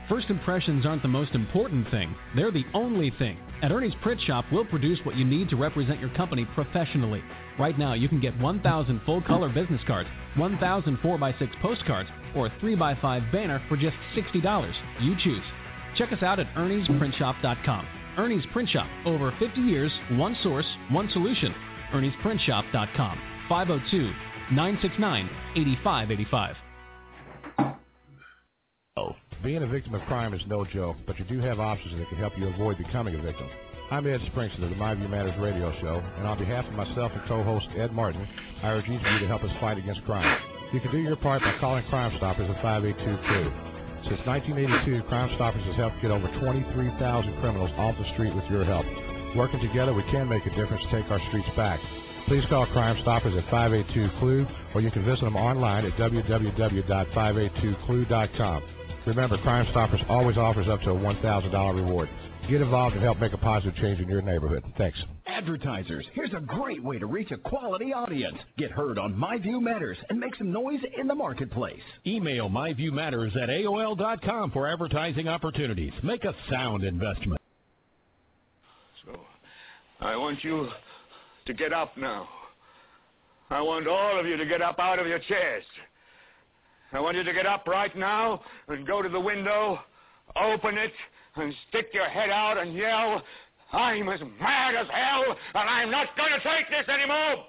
First impressions aren't the most important thing. They're the only thing. At Ernie's Print Shop, we'll produce what you need to represent your company professionally. Right now, you can get 1,000 full-color business cards, 1,000 4x6 postcards, or a 3x5 banner for just $60. You choose. Check us out at Ernie'sPrintShop.com. Ernie's Print Shop. Over 50 years, one source, one solution. Ernie'sPrintShop.com. 502-969-8585. Being a victim of crime is no joke, but you do have options that can help you avoid becoming a victim. I'm Ed Springston of the My View Matters radio show, and on behalf of myself and co-host Ed Martin, I urge each of you to help us fight against crime. You can do your part by calling Crime Stoppers at 582-CLUE. Since 1982, Crime Stoppers has helped get over 23,000 criminals off the street with your help. Working together, we can make a difference to take our streets back. Please call Crime Stoppers at 582-CLUE, or you can visit them online at www.582clue.com. Remember, Crime Stoppers always offers up to a $1,000 reward. Get involved and help make a positive change in your neighborhood. Thanks. Advertisers, here's a great way to reach a quality audience. Get heard on My View Matters and make some noise in the marketplace. Email myviewmatters@aol.com for advertising opportunities. Make a sound investment. So, I want you to get up now. I want all of you to get up out of your chairs. I want you to get up right now and go to the window, open it, and stick your head out and yell, "I'm as mad as hell, and I'm not going to take this anymore!"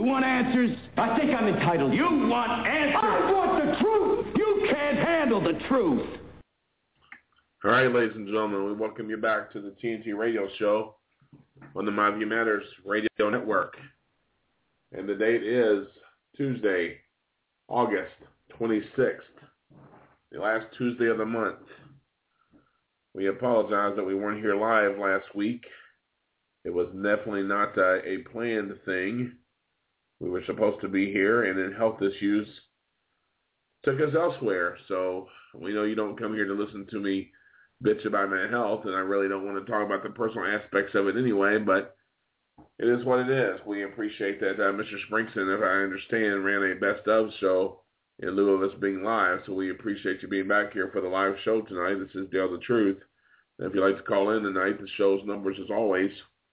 want answers? I think I'm entitled. You want answers? I want the truth! You can't handle the truth. All right, ladies and gentlemen, we welcome you back to the TNT Radio Show on the My View Matters Radio Network. And the date is Tuesday, August 26th, the last Tuesday of the month. We apologize that we weren't here live last week. It was definitely not a planned thing. We were supposed to be here, and then health issues took us elsewhere. So we know you don't come here to listen to me bitch about my health, and I really don't want to talk about the personal aspects of it anyway, but it is what it is. We appreciate that Mr. Springston, if I understand, ran a best of show in lieu of us being live, so we appreciate you being back here for the live show tonight. This is Dale the Truth. And if you'd like to call in tonight, the show's numbers, as always,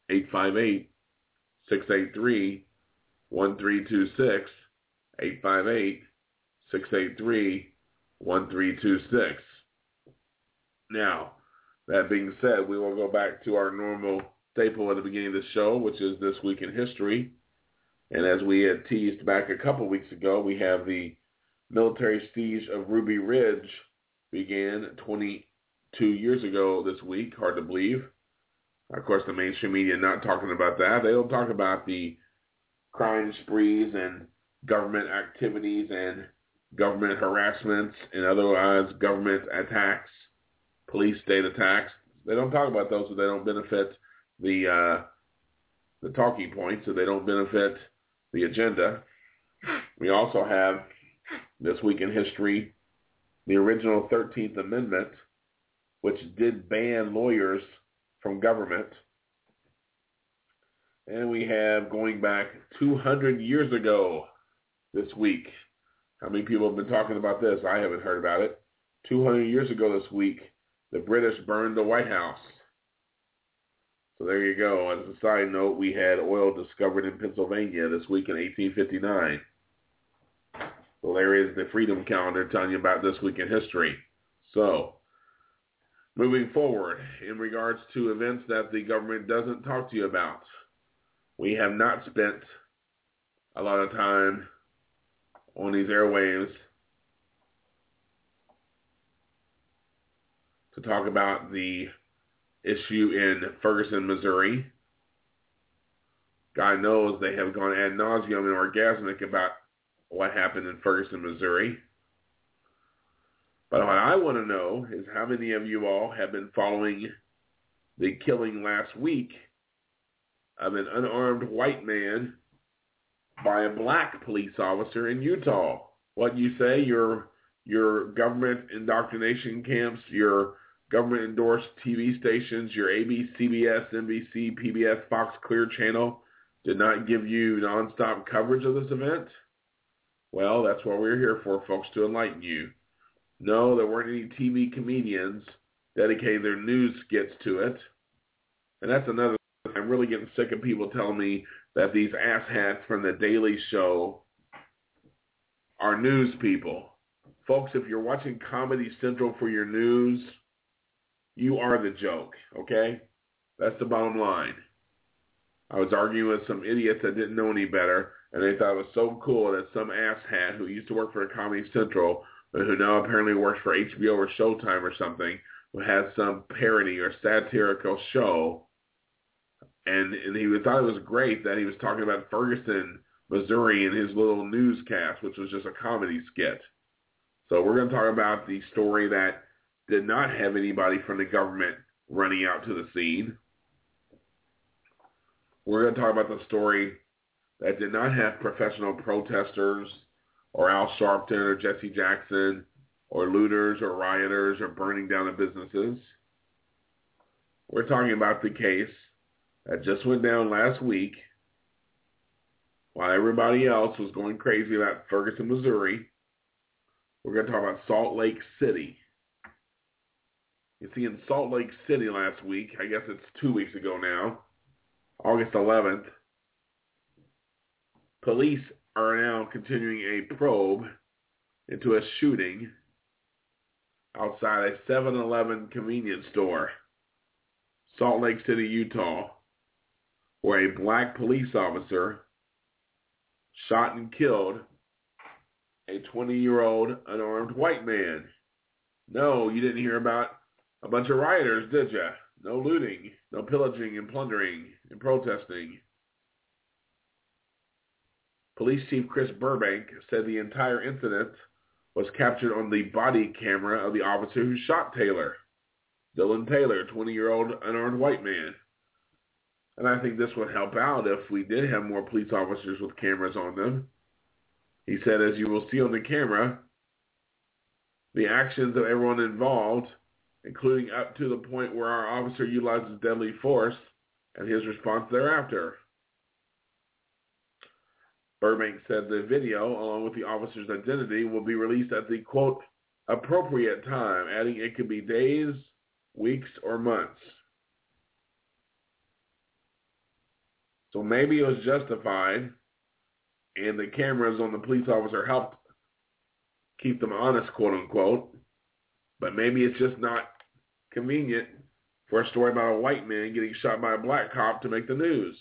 858-683-1326, 858-683-1326. Now, that being said, we will go back to our normal staple at the beginning of the show, which is This Week in History. And as we had teased back a couple weeks ago, we have the military siege of Ruby Ridge began 22 years ago this week. Hard to believe. Of course, the mainstream media not talking about that. They don't talk about the crime sprees and government activities and government harassments and otherwise government attacks, police state attacks. They don't talk about those, so they don't benefit the talking points, so they don't benefit the agenda. We also have This Week in History, the original 13th Amendment, which did ban lawyers from government. And we have, going back 200 years ago this week. How many people have been talking about this? I haven't heard about it. 200 years ago this week, the British burned the White House. So there you go. As a side note, we had oil discovered in Pennsylvania this week in 1859. So there is the Freedom Calendar telling you about This Week in History. So, moving forward, in regards to events that the government doesn't talk to you about, we have not spent a lot of time on these airwaves to talk about the issue in Ferguson, Missouri. God knows they have gone ad nauseum and orgasmic about what happened in Ferguson, Missouri. But what I want to know is how many of you all have been following the killing last week of an unarmed white man by a black police officer in Utah. What you say, your government indoctrination camps, your government-endorsed TV stations, your ABC, CBS, NBC, PBS, Fox, Clear Channel did not give you nonstop coverage of this event? Well, that's what we're here for, folks, to enlighten you. No, there weren't any TV comedians dedicating their news skits to it. And that's another thing. I'm really getting sick of people telling me that these asshats from The Daily Show are news people. Folks, if you're watching Comedy Central for your news, you are the joke, okay? That's the bottom line. I was arguing with some idiots that didn't know any better, and they thought it was so cool that some asshat who used to work for Comedy Central, but who now apparently works for HBO or Showtime or something, who has some parody or satirical show, and he thought it was great that he was talking about Ferguson, Missouri in his little newscast, which was just a comedy skit. So we're going to talk about the story that did not have anybody from the government running out to the scene. We're going to talk about the story that did not have professional protesters or Al Sharpton or Jesse Jackson or looters or rioters or burning down the businesses. We're talking about the case that just went down last week while everybody else was going crazy about Ferguson, Missouri. We're going to talk about Salt Lake City. You see, in Salt Lake City last week, I guess it's 2 weeks ago now, August 11th, police are now continuing a probe into a shooting outside a 7-Eleven convenience store, Salt Lake City, Utah, where a black police officer shot and killed a 20-year-old unarmed white man. No, you didn't hear about a bunch of rioters, did you? No looting, no pillaging and plundering and protesting. Police Chief Chris Burbank said the entire incident was captured on the body camera of the officer who shot Taylor. Dylan Taylor, 20-year-old unarmed white man. And I think this would help out if we did have more police officers with cameras on them. He said, as you will see on the camera, the actions of everyone involved, including up to the point where our officer utilizes deadly force and his response thereafter. Burbank said the video, along with the officer's identity, will be released at the, quote, appropriate time, adding it could be days, weeks, or months. So maybe it was justified, and the cameras on the police officer helped keep them honest, quote unquote, but maybe it's just not convenient for a story about a white man getting shot by a black cop to make the news.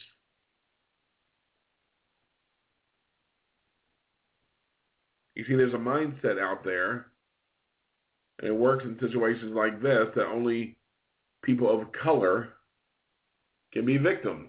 You see, there's a mindset out there, and it works in situations like this, that only people of color can be victims.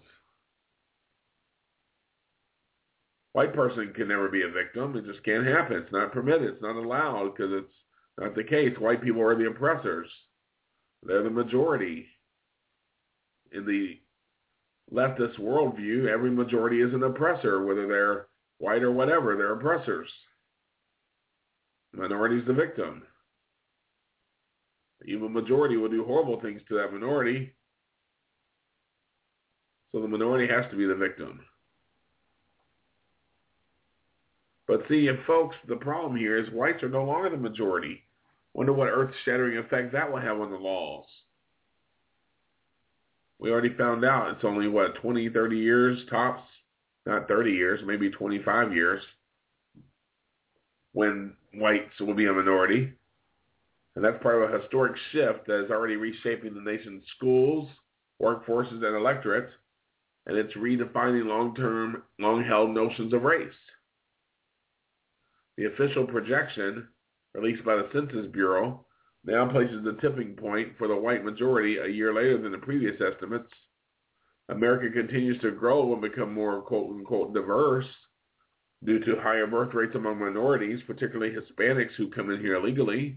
White person can never be a victim. It just can't happen. It's not permitted. It's not allowed because it's not the case. White people are the oppressors. They're the majority. In the leftist worldview, every majority is an oppressor, whether they're white or whatever. They're oppressors. The minority is the victim. The evil majority will do horrible things to that minority. So the minority has to be the victim. But see, folks, the problem here is whites are no longer the majority. Wonder what earth-shattering effect that will have on the laws. We already found out it's only, 20, 30 years tops? Not 30 years, maybe 25 years when whites will be a minority. And that's part of a historic shift that is already reshaping the nation's schools, workforces, and electorate. And it's redefining long-term, long-held notions of race. The official projection, released by the Census Bureau, now places the tipping point for the white majority a year later than the previous estimates. America continues to grow and become more quote-unquote diverse due to higher birth rates among minorities, particularly Hispanics who come in here illegally.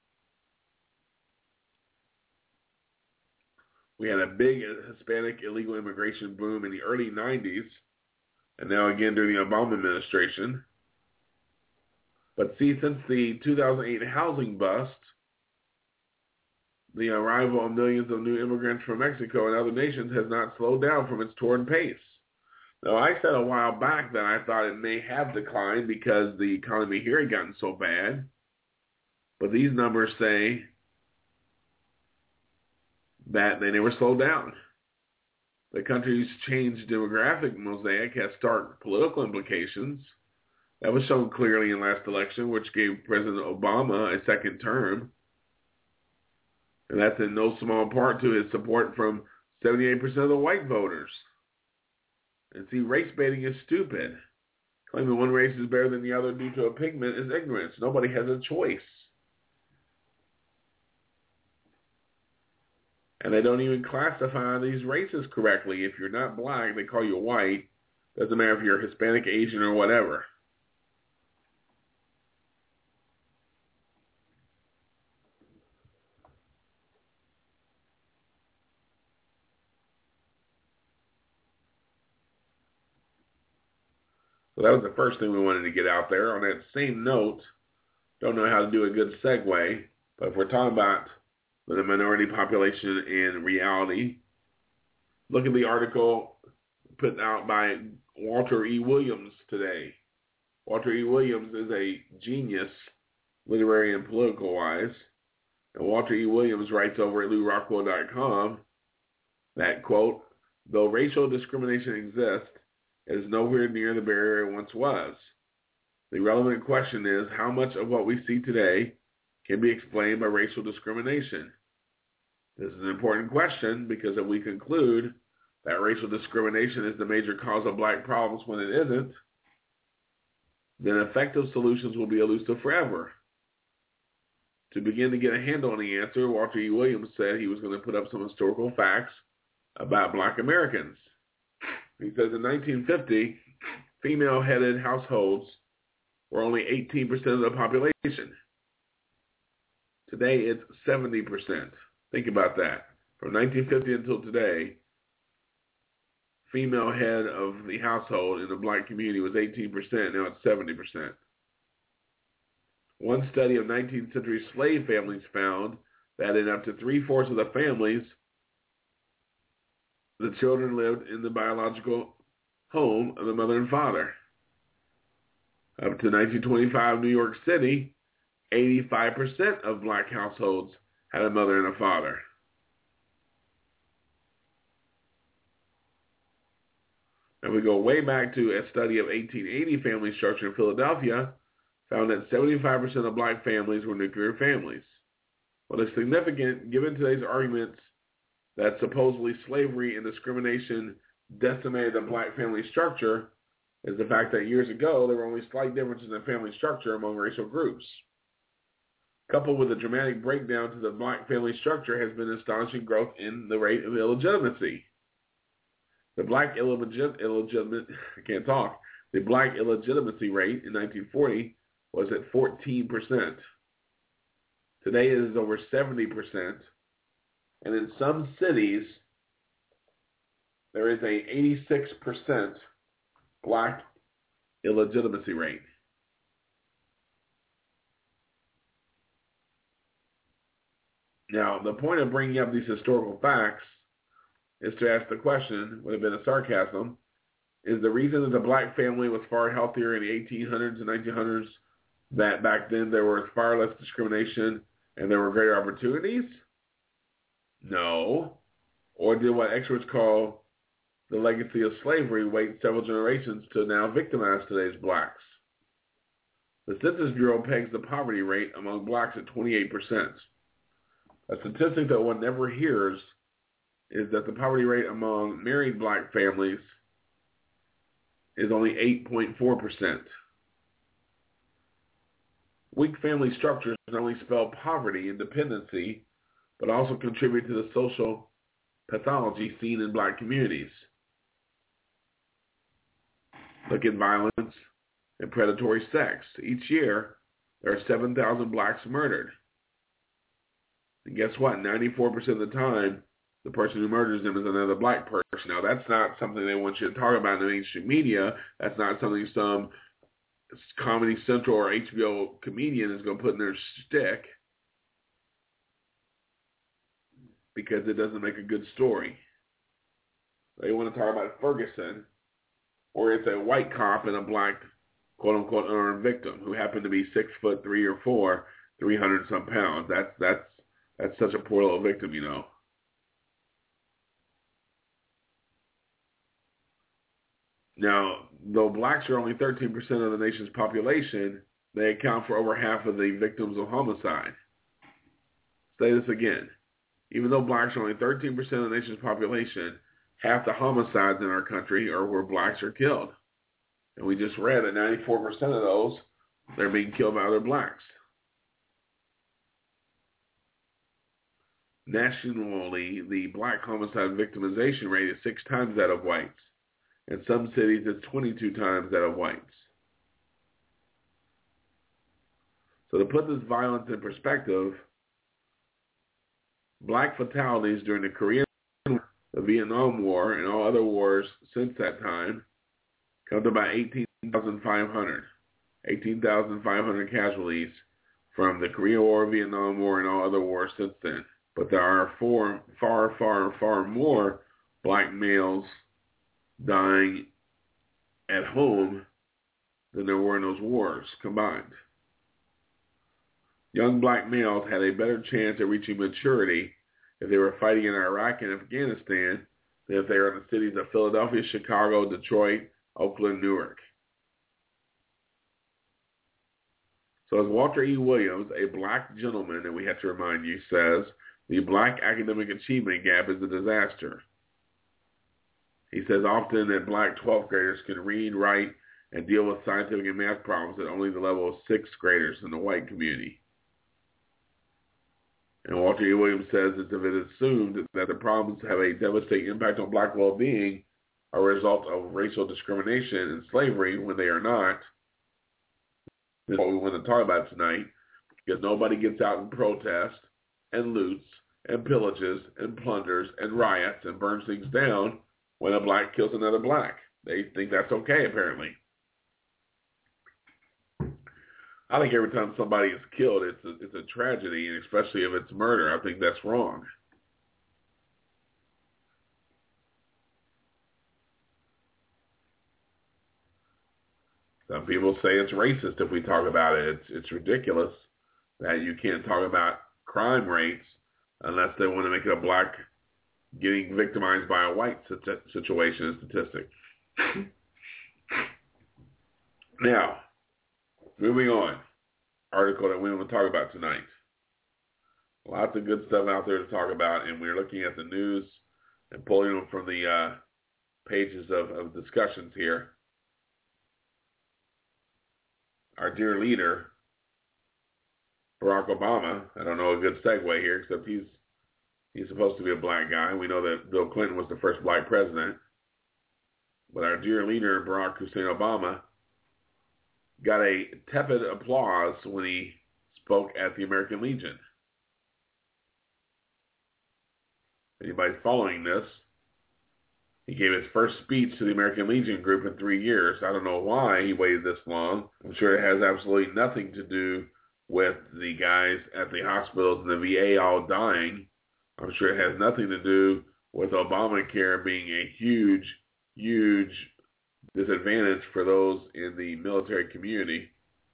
We had a big Hispanic illegal immigration boom in the early 90s, and now again during the Obama administration. But see, since the 2008 housing bust, the arrival of millions of new immigrants from Mexico and other nations has not slowed down from its torrid pace. Now, I said a while back that I thought it may have declined because the economy here had gotten so bad. But these numbers say that they never slowed down. The country's changed demographic mosaic has stark political implications. That was shown clearly in last election, which gave President Obama a second term. And that's in no small part to his support from 78% of the white voters. And see, race baiting is stupid. Claiming one race is better than the other due to a pigment is ignorance. Nobody has a choice. And they don't even classify these races correctly. If you're not black, they call you white. Doesn't matter if you're Hispanic, Asian, or whatever. So that was the first thing we wanted to get out there. On that same note, don't know how to do a good segue, but if we're talking about the minority population in reality, look at the article put out by Walter E. Williams today. Walter E. Williams is a genius, literary and political-wise. And Walter E. Williams writes over at LewRockwell.com that, quote, though racial discrimination exists, it is nowhere near the barrier it once was. The relevant question is how much of what we see today can be explained by racial discrimination. This is an important question because if we conclude that racial discrimination is the major cause of black problems when it isn't, then effective solutions will be elusive forever. To begin to get a handle on the answer, Walter E. Williams said he was going to put up some historical facts about black Americans. He says in 1950, female-headed households were only 18% of the population. Today, it's 70%. Think about that. From 1950 until today, female head of the household in the black community was 18%. Now it's 70%. One study of 19th century slave families found that in up to 3/4 of the families, the children lived in the biological home of the mother and father. Up to 1925 New York City, 85% of black households had a mother and a father. And we go way back to a study of 1880 family structure in Philadelphia, found that 75% of black families were nuclear families. What is significant, given today's arguments that supposedly slavery and discrimination decimated the black family structure, is the fact that years ago there were only slight differences in family structure among racial groups. Coupled with a dramatic breakdown to the black family structure has been astonishing growth in the rate of illegitimacy. The black illegitimacy rate in 1940 was at 14%. Today it is over 70%, and in some cities there is a 86% black illegitimacy rate. Now, the point of bringing up these historical facts is to ask the question, would have been a sarcasm, is the reason that the black family was far healthier in the 1800s and 1900s that back then there was far less discrimination and there were greater opportunities? No. Or did what experts call the legacy of slavery wait several generations to now victimize today's blacks? The Census Bureau pegs the poverty rate among blacks at 28%. A statistic that one never hears is that the poverty rate among married black families is only 8.4%. Weak family structures not only spell poverty and dependency, but also contribute to the social pathology seen in black communities. Look at violence and predatory sex. Each year, there are 7,000 blacks murdered. And guess what? 94% of the time, the person who murders them is another black person. Now, that's not something they want you to talk about in the mainstream media. That's not something some Comedy Central or HBO comedian is going to put in their stick because it doesn't make a good story. They want to talk about Ferguson, or it's a white cop and a black, quote-unquote, unarmed victim who happened to be 6'3" or 4", 300-some pounds. That's such a poor little victim, you know. Now, though blacks are only 13% of the nation's population, they account for over half of the victims of homicide. Say this again. Even though blacks are only 13% of the nation's population, half the homicides in our country are where blacks are killed. And we just read that 94% of those, they're being killed by other blacks. Nationally, the black homicide victimization rate is 6 times that of whites. In some cities, it's 22 times that of whites. So to put this violence in perspective, black fatalities during the Korean War, the Vietnam War, and all other wars since that time come to about 18,500. 18,500 casualties from the Korean War, Vietnam War, and all other wars since then. But there are far more black males dying at home than there were in those wars combined. Young black males had a better chance at reaching maturity if they were fighting in Iraq and Afghanistan than if they were in the cities of Philadelphia, Chicago, Detroit, Oakland, Newark. So as Walter E. Williams, a black gentleman, and we have to remind you, says, the black academic achievement gap is a disaster. He says often that black 12th graders can read, write, and deal with scientific and math problems at only the level of sixth graders in the white community. And Walter E. Williams says it's if it is assumed that the problems have a devastating impact on black well-being are a result of racial discrimination and slavery when they are not. This is what we want to talk about tonight, because nobody gets out and protests and loots and pillages and plunders and riots and burns things down when a black kills another black. They think that's okay, apparently. I think every time somebody is killed, it's a tragedy, and especially if it's murder, I think that's wrong. Some people say it's racist if we talk about it. It's ridiculous that you can't talk about crime rates unless they want to make it a black getting victimized by a white situation and statistic. Now, moving on. Article that we want to talk about tonight. Lots of good stuff out there to talk about, and we're looking at the news and pulling them from the pages of discussions here. Our dear leader, Barack Obama, I don't know a good segue here, except he's supposed to be a black guy. We know that Bill Clinton was the first black president. But our dear leader, Barack Hussein Obama, got a tepid applause when he spoke at the American Legion. Anybody following this? He gave his first speech to the American Legion group in 3 years. I don't know why he waited this long. I'm sure it has absolutely nothing to do with the guys at the hospitals and the VA all dying. I'm sure it has nothing to do with Obamacare being a huge, huge disadvantage for those in the military community.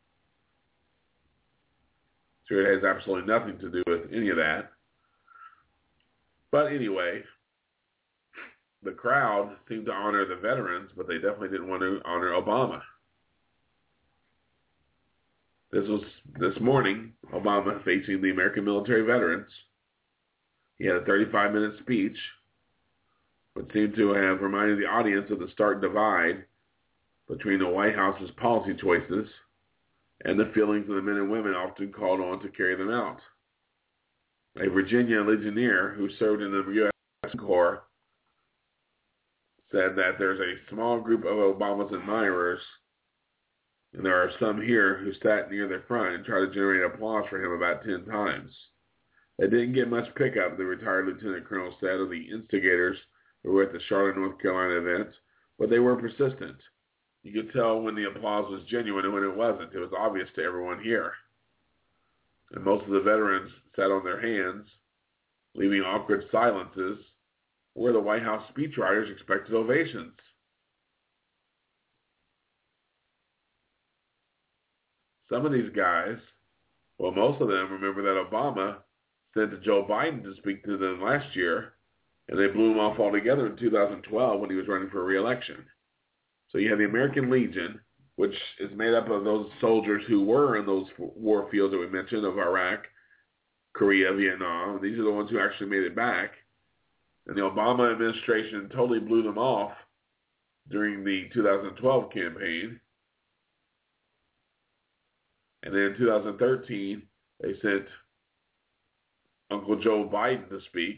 Sure, it has absolutely nothing to do with any of that. But anyway, the crowd seemed to honor the veterans, but they definitely didn't want to honor Obama. This was this morning, Obama facing the American military veterans. He had a 35-minute speech, but seemed to have reminded the audience of the stark divide between the White House's policy choices and the feelings of the men and women often called on to carry them out. A Virginia Legionnaire who served in the U.S. Corps said that there's a small group of Obama's admirers, and there are some here who sat near the front and tried to generate applause for him about 10 times. They didn't get much pickup, the retired lieutenant colonel said of the instigators who were at the Charlotte, North Carolina event, but they were persistent. You could tell when the applause was genuine and when it wasn't. It was obvious to everyone here. And most of the veterans sat on their hands, leaving awkward silences where the White House speechwriters expected ovations. Some of these guys, well, most of them remember that Obama sent Joe Biden to speak to them last year, and they blew him off altogether in 2012 when he was running for re-election. So you have the American Legion, which is made up of those soldiers who were in those war fields that we mentioned of Iraq, Korea, Vietnam. These are the ones who actually made it back. And the Obama administration totally blew them off during the 2012 campaign. And then in 2013, they sent Uncle Joe Biden to speak.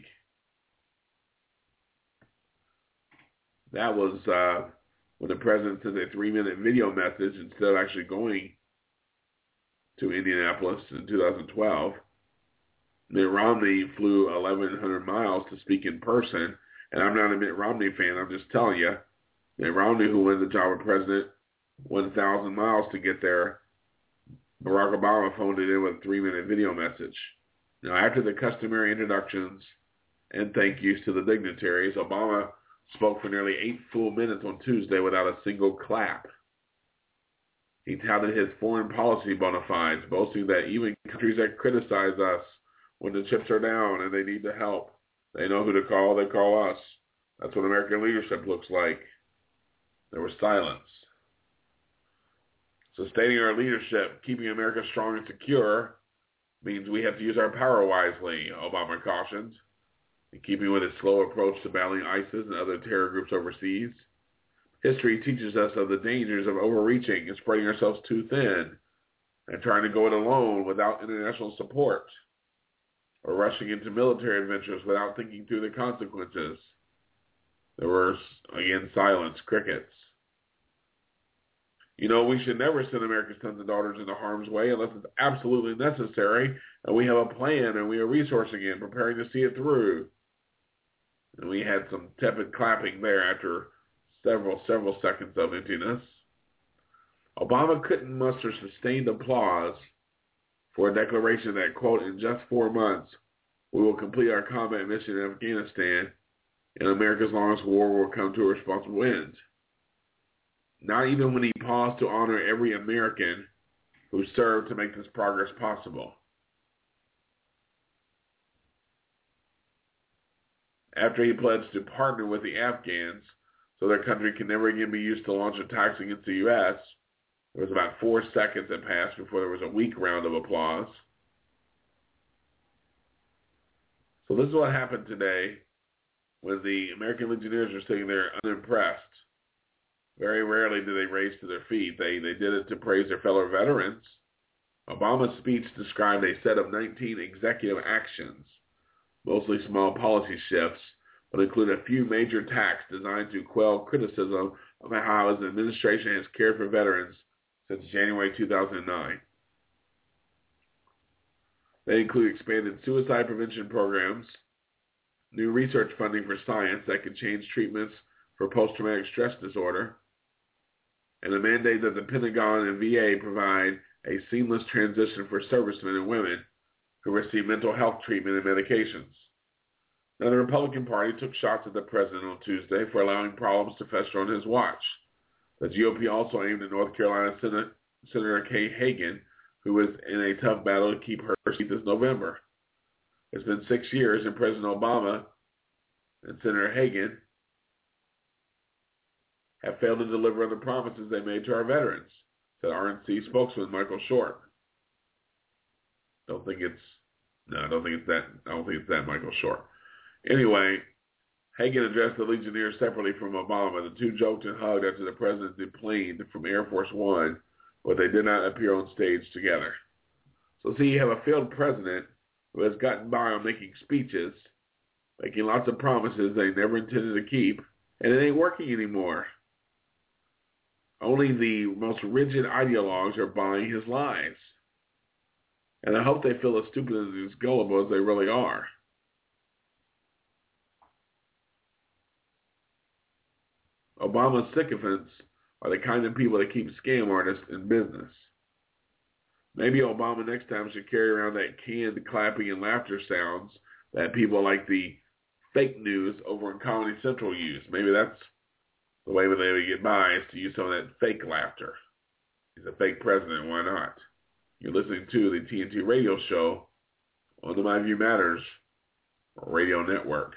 That was when the president sent a 3-minute video message instead of actually going to Indianapolis in 2012. Mitt Romney flew 1,100 miles to speak in person, and I'm not a Mitt Romney fan. I'm just telling you, Mitt Romney, who won the job of president, 1,000 miles to get there. Barack Obama phoned it in with a 3-minute video message. Now, after the customary introductions and thank yous to the dignitaries, Obama spoke for nearly 8 full minutes on Tuesday without a single clap. He touted his foreign policy bona fides, boasting that even countries that criticize us when the chips are down and they need the help, they know who to call, they call us. That's what American leadership looks like. There was silence. Sustaining our leadership, keeping America strong and secure, means we have to use our power wisely, Obama cautioned, in keeping with his slow approach to battling ISIS and other terror groups overseas. History teaches us of the dangers of overreaching and spreading ourselves too thin and trying to go it alone without international support, or rushing into military adventures without thinking through the consequences. There were, again, silence, crickets. You know, we should never send America's sons and daughters into harm's way unless it's absolutely necessary, and we have a plan, and we are resourcing it and preparing to see it through. And we had some tepid clapping there after several seconds of emptiness. Obama couldn't muster sustained applause for a declaration that, quote, in just 4 months, we will complete our combat mission in Afghanistan, and America's longest war will come to a responsible end. Not even when he paused to honor every American who served to make this progress possible. After he pledged to partner with the Afghans so their country can never again be used to launch attacks against the U.S., there was about 4 seconds that passed before there was a weak round of applause. So this is what happened today when the American Legionnaires are sitting there unimpressed. Very rarely do they raise to their feet. They did it to praise their fellow veterans. Obama's speech described a set of 19 executive actions, mostly small policy shifts, but include a few major attacks designed to quell criticism of how his administration has cared for veterans since January 2009. They include expanded suicide prevention programs, new research funding for science that could change treatments for post-traumatic stress disorder, and a mandate that the Pentagon and VA provide a seamless transition for servicemen and women who receive mental health treatment and medications. Now, the Republican Party took shots at the president on Tuesday for allowing problems to fester on his watch. The GOP also aimed at North Carolina Senator Kay Hagan, who was in a tough battle to keep her seat this November. It's been 6 years, and President Obama and Senator Hagan have failed to deliver on the promises they made to our veterans, said RNC spokesman Michael Short. I don't think it's that Michael Short. Anyway, Hagan addressed the Legionnaires separately from Obama. The two joked and hugged after the president deplaned from Air Force One, but they did not appear on stage together. So see, you have a failed president who has gotten by on making speeches, making lots of promises they never intended to keep, and it ain't working anymore. Only the most rigid ideologues are buying his lies. And I hope they feel as stupid and as gullible as they really are. Obama's sycophants are the kind of people that keep scam artists in business. Maybe Obama next time should carry around that canned clapping and laughter sounds that people like the fake news over on Comedy Central use. Maybe that's the way they would get by, is to use some of that fake laughter. He's a fake president, why not? You're listening to the TNT radio show on the My View Matters radio network.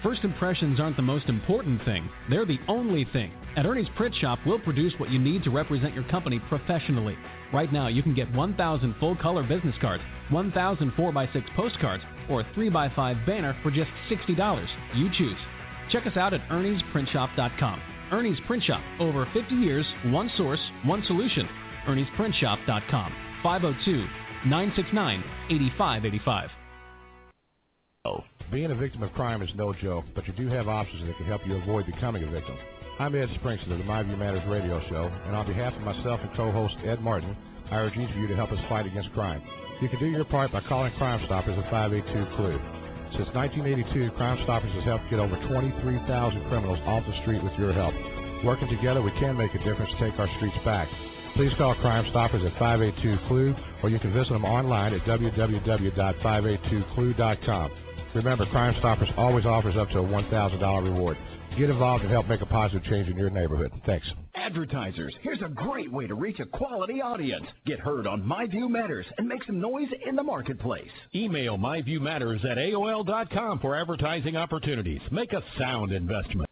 First impressions aren't the most important thing. They're the only thing. At Ernie's Print Shop, we'll produce what you need to represent your company professionally. Right now, you can get 1,000 full-color business cards, 1,000 4x6 postcards, or a 3x5 banner for just $60. You choose. Check us out at Ernie'sPrintShop.com. Ernie's Print Shop. Over 50 years, one source, one solution. Ernie'sPrintShop.com. 502-969-8585. Being a victim of crime is no joke, but you do have options that can help you avoid becoming a victim. I'm Ed Springson of the My View Matters radio show, and on behalf of myself and co-host Ed Martin, I urge each of you to help us fight against crime. You can do your part by calling Crime Stoppers at 582-CLUE. Since 1982, Crime Stoppers has helped get over 23,000 criminals off the street with your help. Working together, we can make a difference to take our streets back. Please call Crime Stoppers at 582-CLUE, or you can visit them online at www.582clue.com. Remember, Crime Stoppers always offers up to a $1,000 reward. Get involved and help make a positive change in your neighborhood. Thanks. Advertisers, here's a great way to reach a quality audience. Get heard on My View Matters and make some noise in the marketplace. Email myviewmatters@aol.com for advertising opportunities. Make a sound investment.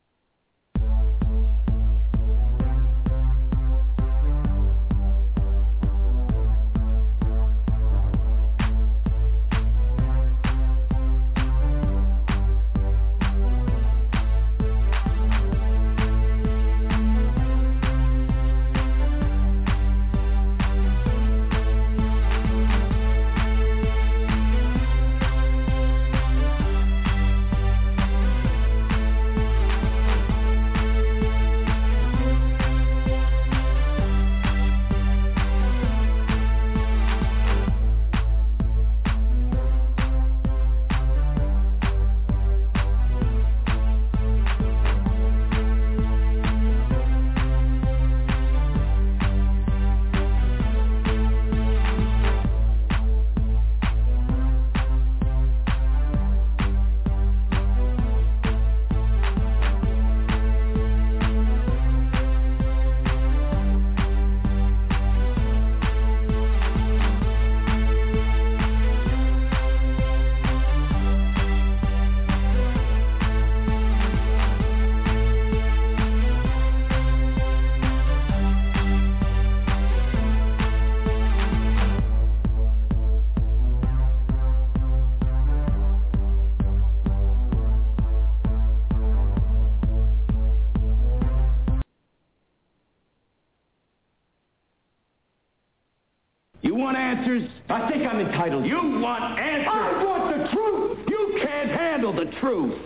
You want answers? I think I'm entitled. You want answers? I want the truth. You can't handle the truth.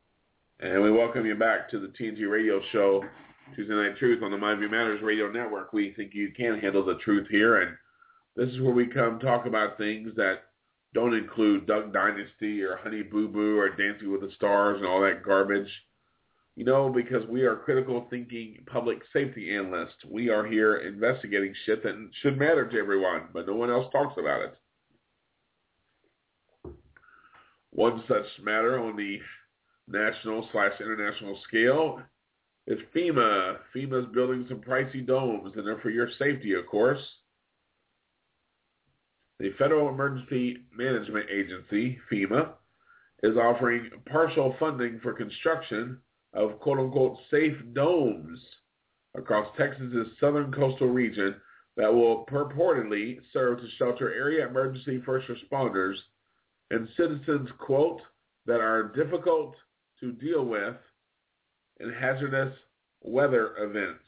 And we welcome you back to the TNT Radio Show, Tuesday Night Truth on the My View Matters Radio Network. We think you can handle the truth here, and this is where we come talk about things that don't include Duck Dynasty or Honey Boo Boo or Dancing with the Stars and all that garbage. You know, because we are critical thinking public safety analysts. We are here investigating shit that should matter to everyone, but no one else talks about it. One such matter on the national/international scale is FEMA. FEMA's building some pricey domes, and they're for your safety, of course. The Federal Emergency Management Agency, FEMA, is offering partial funding for construction of quote-unquote safe domes across Texas's southern coastal region that will purportedly serve to shelter area emergency first responders and citizens, quote, that are difficult to deal with in hazardous weather events.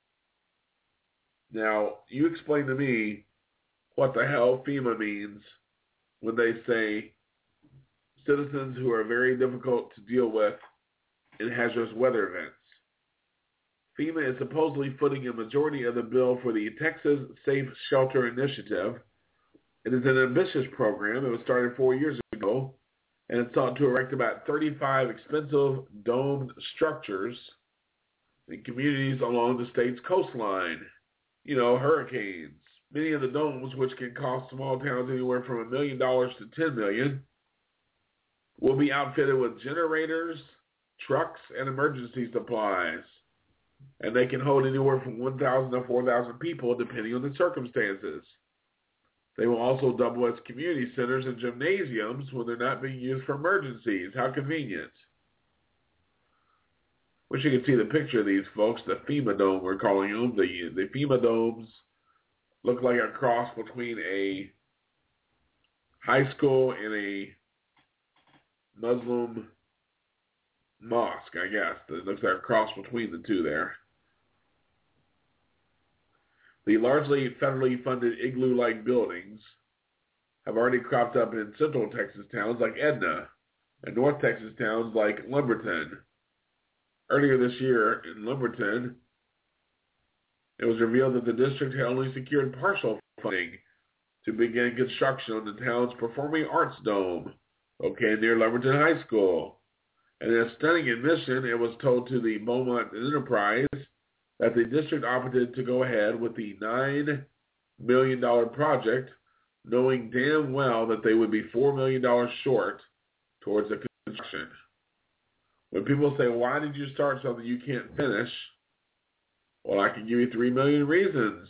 Now, you explain to me what the hell FEMA means when they say citizens who are very difficult to deal with in hazardous weather events. FEMA is supposedly footing a majority of the bill for the Texas Safe Shelter Initiative. It is an ambitious program. It was started 4 years ago, and it sought to erect about 35 expensive domed structures in communities along the state's coastline. You know, hurricanes. Many of the domes, which can cost small towns anywhere from $1 million to $10 million, will be outfitted with generators, trucks, and emergency supplies. And they can hold anywhere from 1,000 to 4,000 people, depending on the circumstances. They will also double as community centers and gymnasiums when they're not being used for emergencies. How convenient. Wish you could see the picture of these folks, the FEMA dome we're calling them. The FEMA domes look like a cross between a high school and a Muslim mosque, I guess. It looks like a cross between the two there. The largely federally funded igloo-like buildings have already cropped up in Central Texas towns like Edna and North Texas towns like Lumberton. Earlier this year in Lumberton, it was revealed that the district had only secured partial funding to begin construction on the town's Performing Arts Dome, located near Lumberton High School. And in a stunning admission, it was told to the Beaumont Enterprise that the district opted to go ahead with the $9 million project, knowing damn well that they would be $4 million short towards the construction. When people say, why did you start something you can't finish? Well, I can give you 3 million reasons.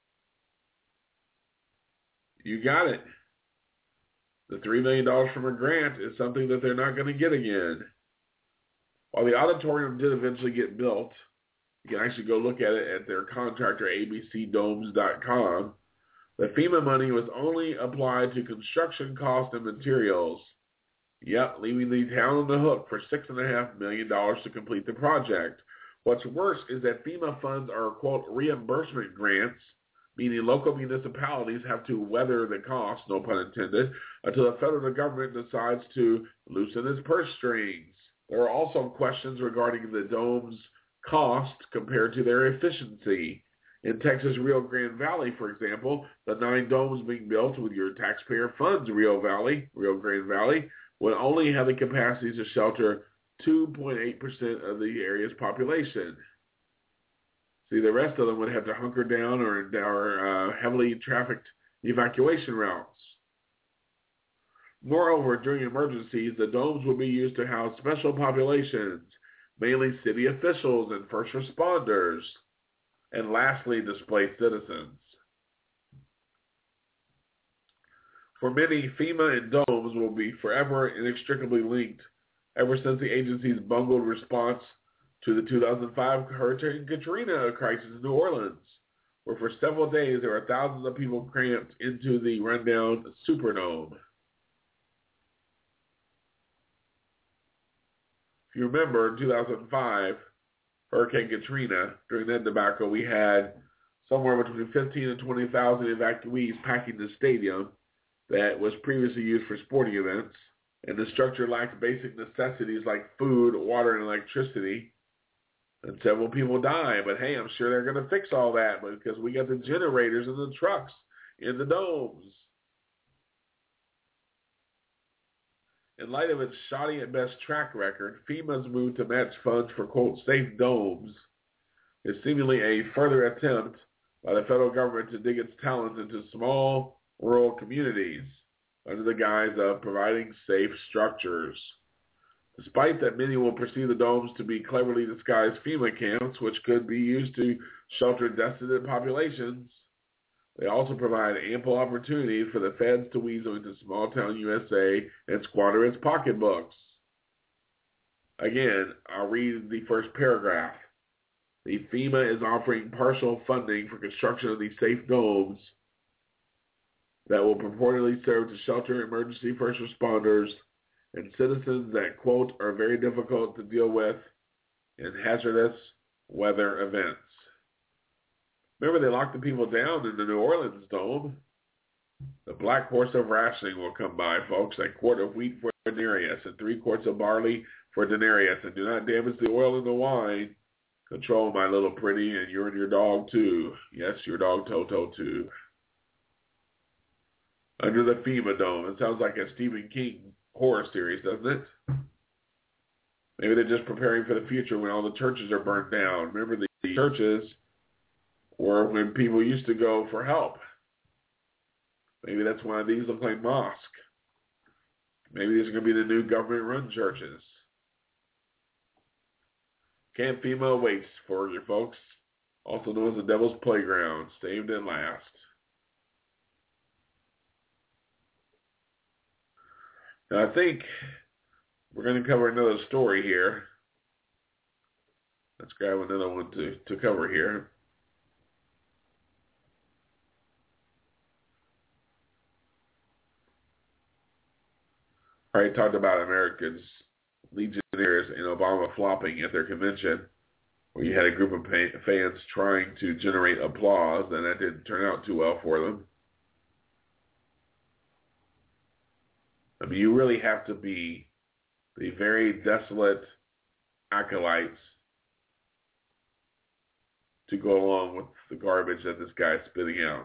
You got it. The $3 million from a grant is something that they're not going to get again. While the auditorium did eventually get built, you can actually go look at it at their contractor, abcdomes.com. The FEMA money was only applied to construction costs and materials. Yep, leaving the town on the hook for $6.5 million to complete the project. What's worse is that FEMA funds are, quote, reimbursement grants, meaning local municipalities have to weather the cost, no pun intended, until the federal government decides to loosen its purse strings. There are also questions regarding the dome's cost compared to their efficiency. In Texas Rio Grande Valley, for example, the 9 domes being built with your taxpayer funds, Rio Grande Valley, would only have the capacity to shelter 2.8% of the area's population. See, the rest of them would have to hunker down or heavily trafficked evacuation routes. Moreover, during emergencies, the domes will be used to house special populations, mainly city officials and first responders, and lastly, displaced citizens. For many, FEMA and domes will be forever inextricably linked ever since the agency's bungled response to the 2005 Hurricane Katrina crisis in New Orleans, where for several days there were thousands of people cramped into the rundown Superdome. If you remember, in 2005, Hurricane Katrina, during that debacle, we had somewhere between 15 and 20,000 evacuees packing the stadium that was previously used for sporting events, and the structure lacked basic necessities like food, water, and electricity. And several people died, but hey, I'm sure they're going to fix all that because we got the generators and the trucks in the domes. In light of its shoddy at best track record, FEMA's move to match funds for, quote, safe domes is seemingly a further attempt by the federal government to dig its talents into small rural communities under the guise of providing safe structures. Despite that many will perceive the domes to be cleverly disguised FEMA camps, which could be used to shelter desolate populations, they also provide ample opportunity for the feds to weasel into small-town USA and squander its pocketbooks. Again, I'll read the first paragraph. The FEMA is offering partial funding for construction of these safe domes that will purportedly serve to shelter emergency first responders and citizens that, quote, are very difficult to deal with in hazardous weather events. Remember, they locked the people down in the New Orleans dome. The black horse of rationing will come by, folks. A quart of wheat for a denarius and 3 quarts of barley for a denarius. And do not damage the oil in the wine. Control, my little pretty, and you and your dog, too. Yes, your dog, Toto, too. Under the FEMA dome. It sounds like a Stephen King horror series, doesn't it? Maybe they're just preparing for the future when all the churches are burned down. Remember, the churches were when people used to go for help. Maybe that's why these look like mosques. Maybe these are going to be the new government-run churches. Camp FEMA awaits for you folks, also known as the Devil's Playground, saved at last. Now, I think we're going to cover another story here. Let's grab another one to cover here. I already talked about Americans, Legionnaires, and Obama flopping at their convention, where you had a group of fans trying to generate applause, and that didn't turn out too well for them. I mean, you really have to be the very desolate acolytes to go along with the garbage that this guy's spitting out.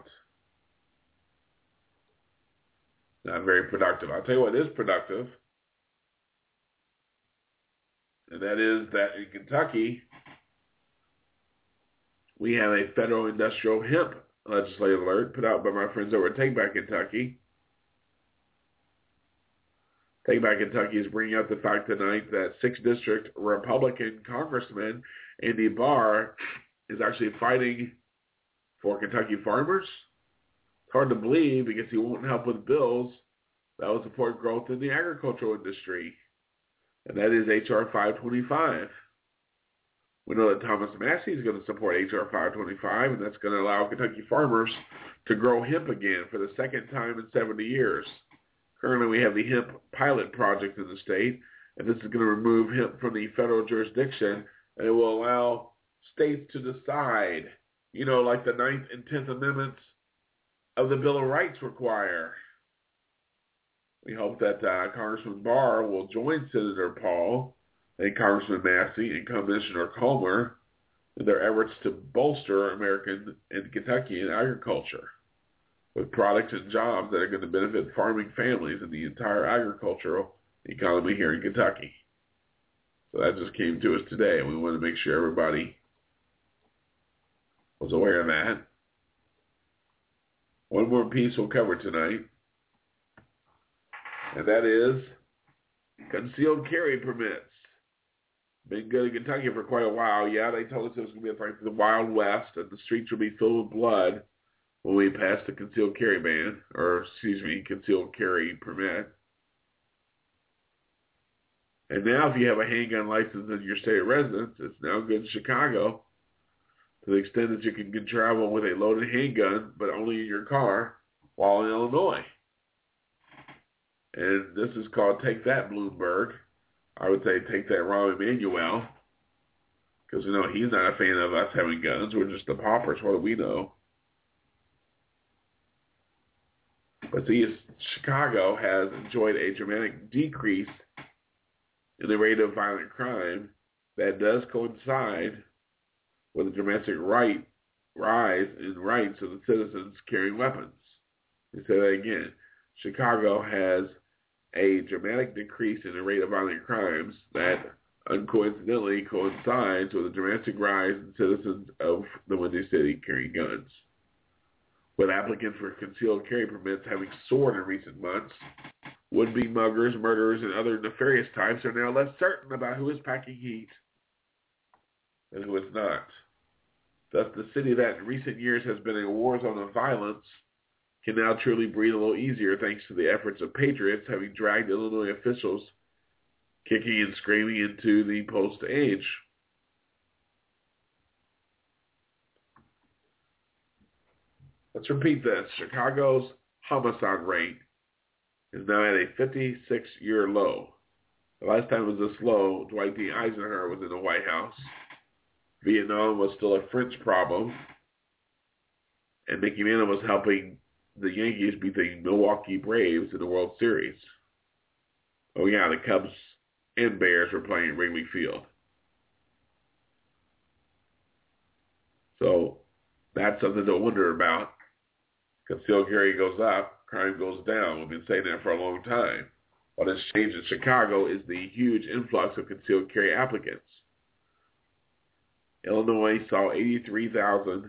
Not very productive. I'll tell you what is productive, and that is that in Kentucky, we have a federal industrial hemp legislative alert put out by my friends over at Take Back Kentucky. Take Back Kentucky is bringing up the fact tonight that 6th District Republican Congressman Andy Barr is actually fighting for Kentucky farmers. It's hard to believe because he won't help with bills that will support growth in the agricultural industry, and that is H.R. 525. We know that Thomas Massie is going to support H.R. 525, and that's going to allow Kentucky farmers to grow hemp again for the second time in 70 years. Currently, we have the hemp pilot project in the state, and this is going to remove hemp from the federal jurisdiction, and it will allow states to decide, like the 9th and 10th Amendments of the Bill of Rights require. We hope that Congressman Barr will join Senator Paul and Congressman Massey and Commissioner Comer in their efforts to bolster American and Kentuckian agriculture with products and jobs that are going to benefit farming families and the entire agricultural economy here in Kentucky. So that just came to us today, and we want to make sure everybody was aware of that. One more piece we'll cover tonight, and that is concealed carry permits. Been good in Kentucky for quite a while. Yeah, they told us it was going to be like the Wild West, and the streets will be filled with blood when we pass the concealed carry ban, concealed carry permit. And now if you have a handgun license in your state of residence, it's now good in Chicago to the extent that you can travel with a loaded handgun, but only in your car while in Illinois. And this is called Take That, Bloomberg. I would say take that, Rahm Emanuel, because, he's not a fan of us having guns. We're just the paupers. What do we know? But see, Chicago has enjoyed a dramatic decrease in the rate of violent crime that does coincide with a dramatic rise in rights of the citizens carrying weapons. Let me say that again. Chicago has a dramatic decrease in the rate of violent crimes that uncoincidentally coincides with a dramatic rise in citizens of the Windy City carrying guns. With applicants for concealed carry permits having soared in recent months, would-be muggers, murderers, and other nefarious types are now less certain about who is packing heat and who is not. Thus, the city that in recent years has been a war zone of violence can now truly breathe a little easier thanks to the efforts of patriots having dragged Illinois officials kicking and screaming into the post-age. Let's repeat this. Chicago's homicide rate is now at a 56-year low. The last time it was this low, Dwight D. Eisenhower was in the White House. Vietnam was still a French problem. And Mickey Mantle was helping the Yankees beat the Milwaukee Braves in the World Series. Oh yeah, the Cubs and Bears were playing at Wrigley Field. So that's something to wonder about. Concealed carry goes up, crime goes down. We've been saying that for a long time. What has changed in Chicago is the huge influx of concealed carry applicants. Illinois saw 83,000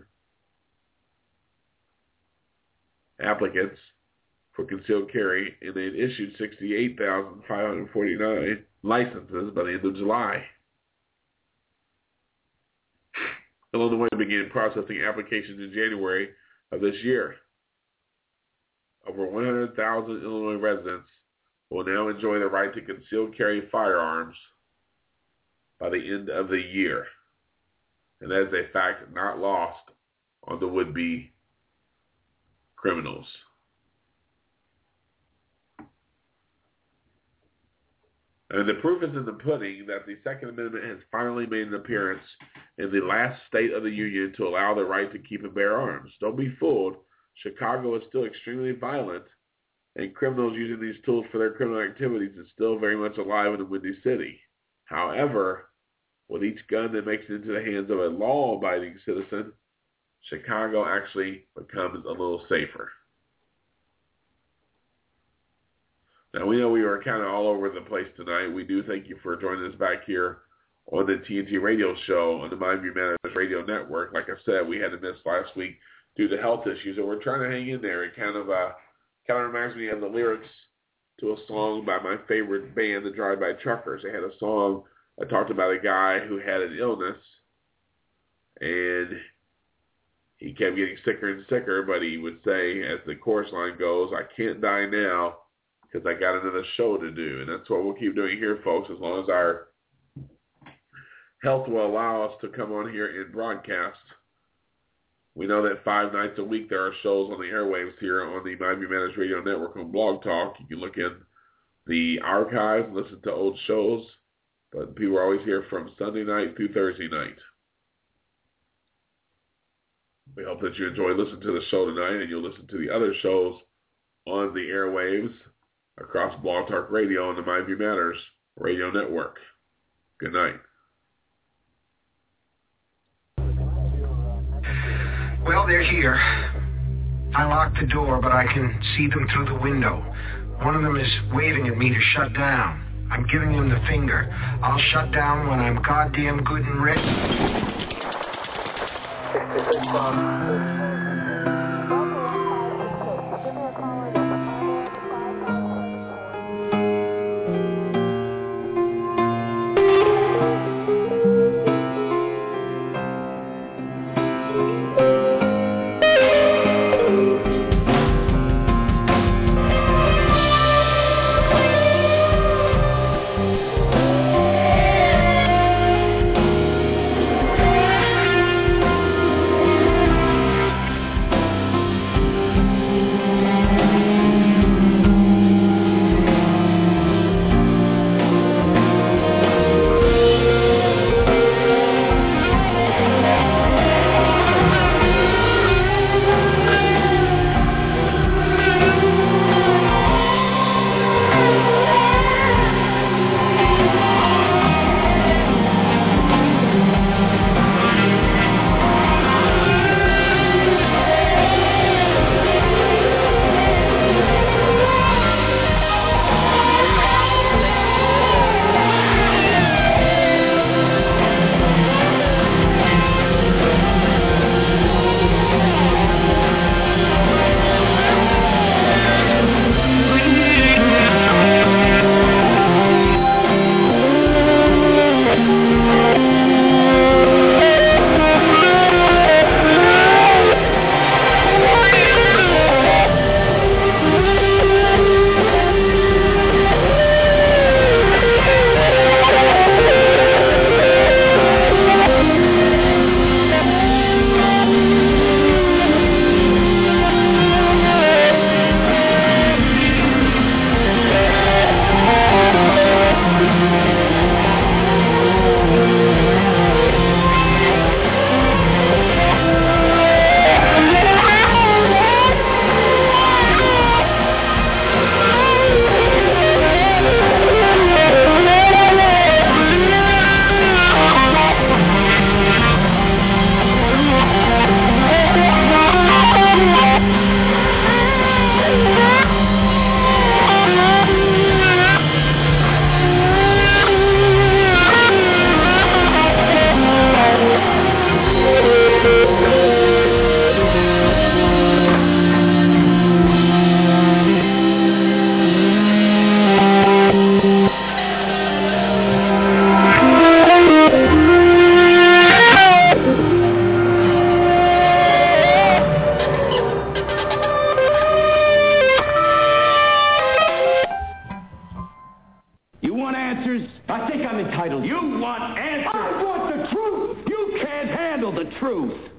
applicants for concealed carry, and they had issued 68,549 licenses by the end of July. Illinois began processing applications in January of this year. Over 100,000 Illinois residents will now enjoy the right to concealed carry firearms by the end of the year. and that is a fact not lost on the would-be criminals. And the proof is in the pudding that the Second Amendment has finally made an appearance in the last state of the Union to allow the right to keep and bear arms. Don't be fooled. Chicago is still extremely violent, and criminals using these tools for their criminal activities is still very much alive in the Windy City. However, with each gun that makes it into the hands of a law-abiding citizen, Chicago actually becomes a little safer. Now, we know we were kind of all over the place tonight. We do thank you for joining us back here on the TNT radio show on the Mind View Matters radio network. Like I said, we had to miss last week due to health issues, and we're trying to hang in there. It kind of reminds me of the lyrics to a song by my favorite band, the Drive-By Truckers. They had a song that talked about a guy who had an illness, and he kept getting sicker and sicker, but he would say, as the chorus line goes, I can't die now because I got another show to do. And that's what we'll keep doing here, folks, as long as our health will allow us to come on here and broadcast. We know that 5 nights a week there are shows on the airwaves here on the Mind View Matters Radio Network on Blog Talk. You can look in the archives and listen to old shows, but people are always here from Sunday night through Thursday night. We hope that you enjoy listening to the show tonight, and you'll listen to the other shows on the airwaves across Blog Talk Radio on the Mind View Matters Radio Network. Good night. Well, they're here. I locked the door, but I can see them through the window. One of them is waving at me to shut down. I'm giving him the finger. I'll shut down when I'm goddamn good and ready. think I'm entitled. You want answers. I want the truth. You can't handle the truth.